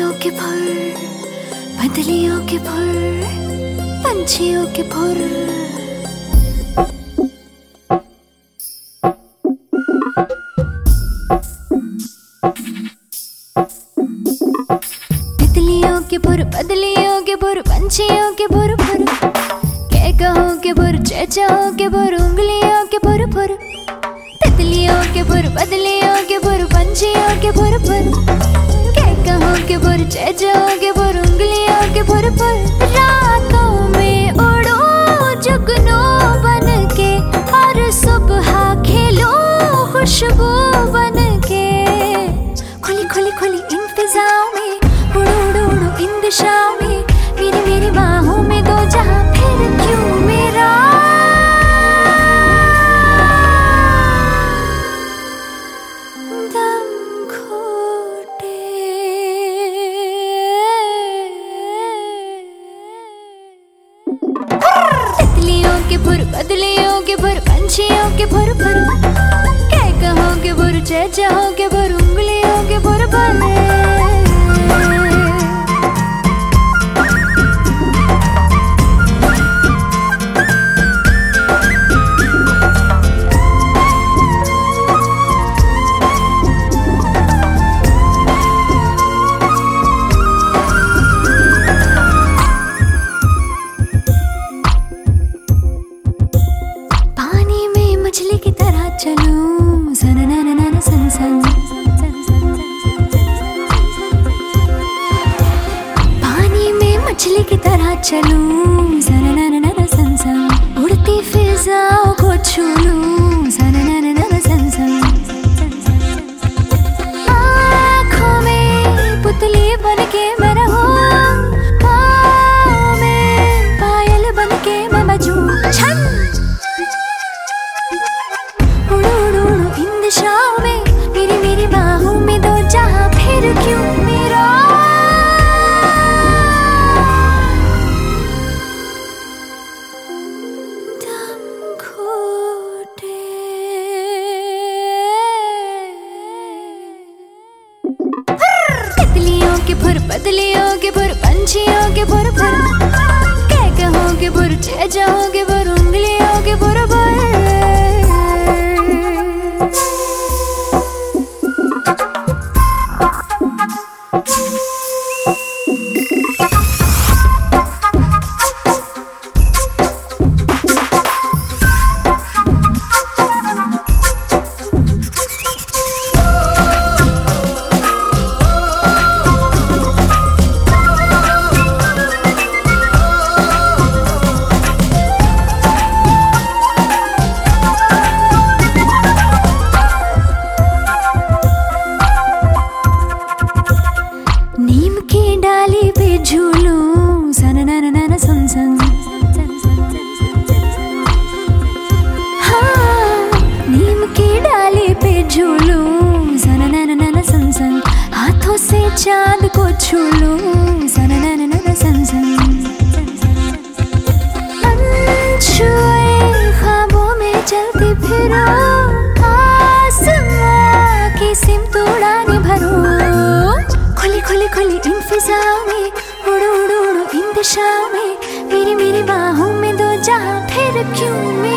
तितलियों के फुर, बदलियों के फुर, पंछियों के फुर। तितलियों के फुर, बदलियों के फुर, पंछियों के फुर फुर। कहो के फुर, चेचाओ के फुर, उंगलियों के फुर फुर। तितलियों के फुर, बदलियों के फुर, पंछियों के फुर फुर। कहो के फुर, चेचाओ के फुर, उंगलियों के फुर फुर। रातों में उड़ो जुगनू बन के, और सुबह खेलो खुशबू बन के। खुली खुली खुली इन फिजाओं में, उड़ो उड़ो उड़ो इन दिशाओं में। मेरी मेरी बाहों में दो जहां, फिर क्यों मेरा दम घोटे। तितलियों के फुर, बदलियों के फुर, पंछियों के फुर फुर। कहो के फुर, चेचाओ के फुर, उंगलियों के फुर फुर। मछली की तरह चलूं, सन नन नन सन सन। पानी में मछली की तरह चलूं, सन नन नन सन सन। उड़ती फिजाओं को छू लूं, सन नन नन सन सन। आँखों में पुतली बन के मैं रहूं, पाँव में पायल बन के मैं बजूं। छन दिशाओं में, मेरी मेरी बाहों में दो जहां, फिर क्यों मेरा दम घोटे। तितलियों के फुर, बदलियों के फुर, पंछियों के फुर फुर। कहो के फुर, चेचाओ के फुर, उंगलियों के फुर फुर। नीम की डाली पे झूलूं, सन नन नन सन सन। हाँ, नीम की डाली पे झूलूं, सन नन नन सन सन। हाथों से चांद को छू लूं, सन नन नन सन सन। छुए ख्वाबों में चलती फिरो, आसमां की सिमत उड़ाने भरूं। खुली खुली खुली इन फिजाओं में, उड़ो उड़ो उड़ो इन दिशाओं में। मेरी मेरी बाहों में दो जहां, फिर क्यों